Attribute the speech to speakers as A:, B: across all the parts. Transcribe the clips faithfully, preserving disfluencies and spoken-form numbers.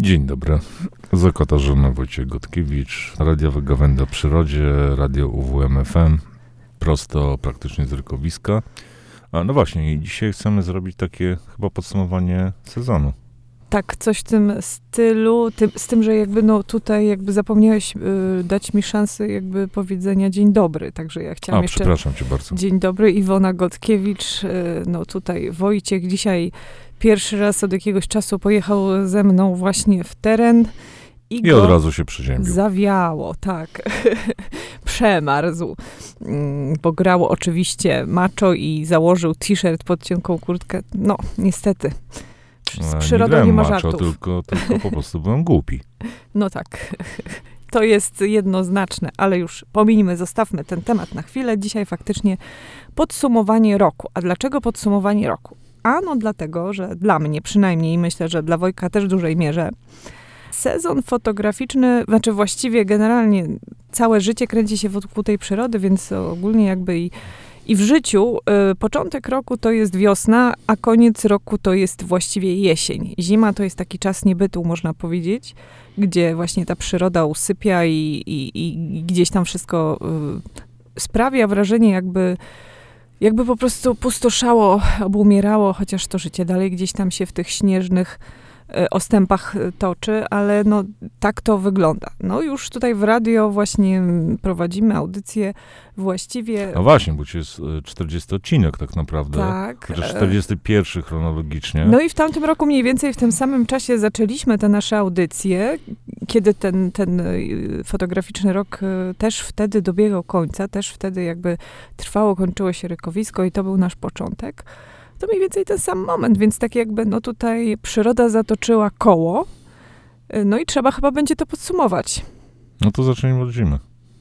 A: Dzień dobry. Za Katarzyna Wojciech Gotkiewicz, radiowa gawenda o przyrodzie, radio U W M F M, prosto praktycznie z Rykowiska. A no właśnie, dzisiaj chcemy zrobić takie chyba podsumowanie sezonu.
B: Tak, coś w tym stylu, tym, z tym, że jakby no tutaj jakby zapomniałeś y, dać mi szansę jakby powiedzenia dzień dobry, także ja chciałam
A: A,
B: jeszcze...
A: przepraszam cię bardzo.
B: Dzień dobry, Iwona Gotkiewicz, y, no tutaj Wojciech dzisiaj pierwszy raz od jakiegoś czasu pojechał ze mną właśnie w teren i,
A: I
B: go
A: od razu się przeziębił.
B: Zawiało, tak. Przemarzł, mm, bo grało oczywiście macho i założył t-shirt pod cienką kurtkę. No, niestety. Z przyrodą nie, nie ma
A: macho,
B: żartów.
A: Tylko, tylko po prostu byłem głupi.
B: No tak. To jest jednoznaczne, ale już pominijmy, zostawmy ten temat na chwilę. Dzisiaj faktycznie podsumowanie roku. A dlaczego podsumowanie roku? Ano dlatego, że dla mnie przynajmniej, myślę, że dla Wojtka też w dużej mierze, sezon fotograficzny, znaczy właściwie generalnie całe życie kręci się wokół tej przyrody, więc ogólnie jakby i, i w życiu y, początek roku to jest wiosna, a koniec roku to jest właściwie jesień. Zima to jest taki czas niebytu, można powiedzieć, gdzie właśnie ta przyroda usypia i, i, i gdzieś tam wszystko y, sprawia wrażenie jakby jakby po prostu pustoszało, obumierało, chociaż to życie dalej gdzieś tam się w tych śnieżnych ostępach toczy, ale no tak to wygląda. No już tutaj w radio właśnie prowadzimy audycję właściwie...
A: No właśnie, bo to jest czterdziesty odcinek tak naprawdę.
B: Tak.
A: Chociaż czterdziesty pierwszy chronologicznie.
B: No i w tamtym roku mniej więcej w tym samym czasie zaczęliśmy te nasze audycje, kiedy ten, ten fotograficzny rok też wtedy dobiegał końca, też wtedy jakby trwało, kończyło się Rykowisko i to był nasz początek. To mniej więcej ten sam moment, więc tak jakby no tutaj przyroda zatoczyła koło, no i trzeba chyba będzie to podsumować.
A: No to zacznijmy od zimy.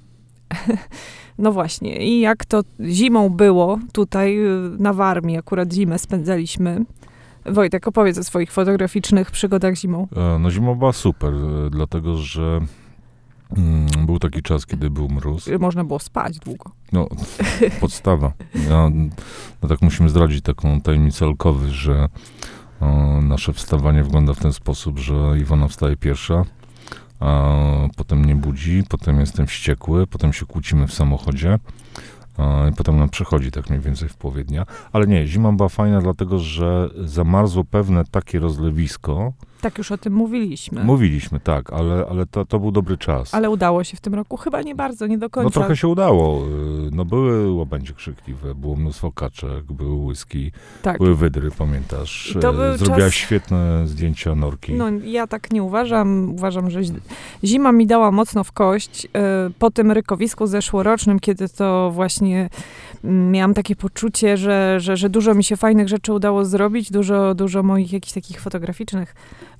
B: No właśnie, i jak to zimą było tutaj na Warmii, akurat zimę spędzaliśmy. Wojtek, opowiedz o swoich fotograficznych przygodach zimą.
A: No zima była super, dlatego że Mm, był taki czas, kiedy był mróz.
B: Można było spać długo.
A: No, podstawa. Ja, no tak musimy zdradzić taką tajemnicę alkowy, że o, nasze wstawanie wygląda w ten sposób, że Iwona wstaje pierwsza, a potem mnie budzi, potem jestem wściekły, potem się kłócimy w samochodzie a, i potem nam przechodzi tak mniej więcej w połowie dnia. Ale nie, zima była fajna, dlatego że zamarzło pewne takie rozlewisko.
B: Tak, już o tym mówiliśmy.
A: Mówiliśmy, tak, ale, ale to, to był dobry czas.
B: Ale udało się w tym roku? Chyba nie bardzo, nie do końca.
A: No trochę się udało. No były łabędzie krzykliwe, było mnóstwo kaczek, były łyski, tak. Były wydry, pamiętasz?
B: To był
A: Zrobiłaś
B: czas...
A: świetne zdjęcia norki.
B: No ja tak nie uważam. Uważam, że zima mi dała mocno w kość. Po tym Rykowisku zeszłorocznym, kiedy to właśnie miałam takie poczucie, że, że, że dużo mi się fajnych rzeczy udało zrobić, dużo, dużo moich jakichś takich fotograficznych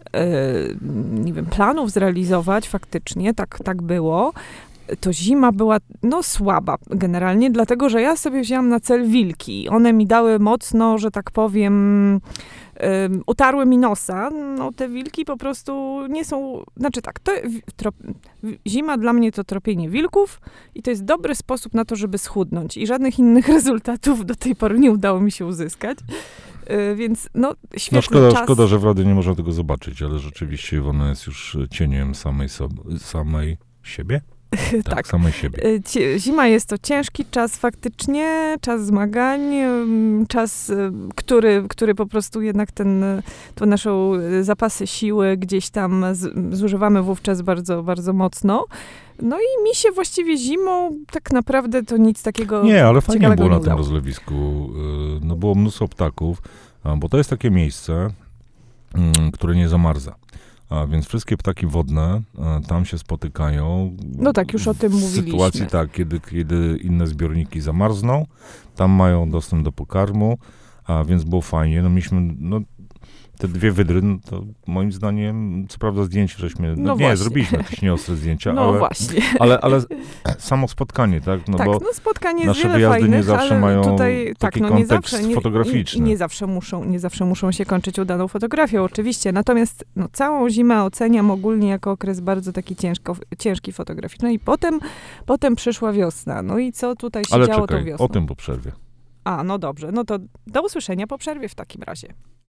B: nie wiem, planów zrealizować faktycznie, tak, tak było, to zima była, no, słaba generalnie, dlatego, że ja sobie wzięłam na cel wilki. One mi dały mocno, że tak powiem, um, utarły mi nosa. No, te wilki po prostu nie są, znaczy tak, to, trop, zima dla mnie to tropienie wilków i to jest dobry sposób na to, żeby schudnąć. I żadnych innych rezultatów do tej pory nie udało mi się uzyskać. Yy, więc no, świetny
A: no szkoda,
B: czas.
A: Szkoda, że w radiu nie można tego zobaczyć, ale rzeczywiście Iwona jest już cieniem samej, so- samej siebie? Tak, tak, samej siebie.
B: Zima jest to ciężki czas faktycznie, czas zmagań, czas, który, który po prostu jednak ten, to naszą zapasy siły gdzieś tam z, zużywamy wówczas bardzo, bardzo mocno. No i mi się właściwie zimą tak naprawdę to nic takiego
A: Nie, ale fajnie było na
B: tym
A: udało. rozlewisku. No było mnóstwo ptaków, bo to jest takie miejsce, które nie zamarza. A więc wszystkie ptaki wodne a, tam się spotykają.
B: No tak, już o tym
A: w
B: mówiliśmy.
A: W sytuacji tak, kiedy, kiedy inne zbiorniki zamarzną, tam mają dostęp do pokarmu, a więc było fajnie. No mieliśmy, no te dwie wydry, no to moim zdaniem, co prawda zdjęcie żeśmy, no, no nie, zrobiliśmy jakieś nieostre zdjęcia,
B: no
A: ale,
B: właśnie.
A: ale, ale samo spotkanie, tak? No
B: tak,
A: bo
B: no spotkanie
A: nasze
B: jest
A: wyjazdy
B: fajnych,
A: nie zawsze mają
B: tutaj,
A: taki
B: tak, no, nie
A: kontekst
B: zawsze, nie,
A: fotograficzny.
B: I, i nie, zawsze muszą, nie zawsze muszą się kończyć udaną fotografią, oczywiście. Natomiast no, całą zimę oceniam ogólnie jako okres bardzo taki ciężko, ciężki fotograficzny i potem, potem przyszła wiosna. No i co tutaj się
A: ale
B: działo
A: czekaj,
B: tą wiosną?
A: o tym po przerwie.
B: A, no dobrze. No to do usłyszenia po przerwie w takim razie.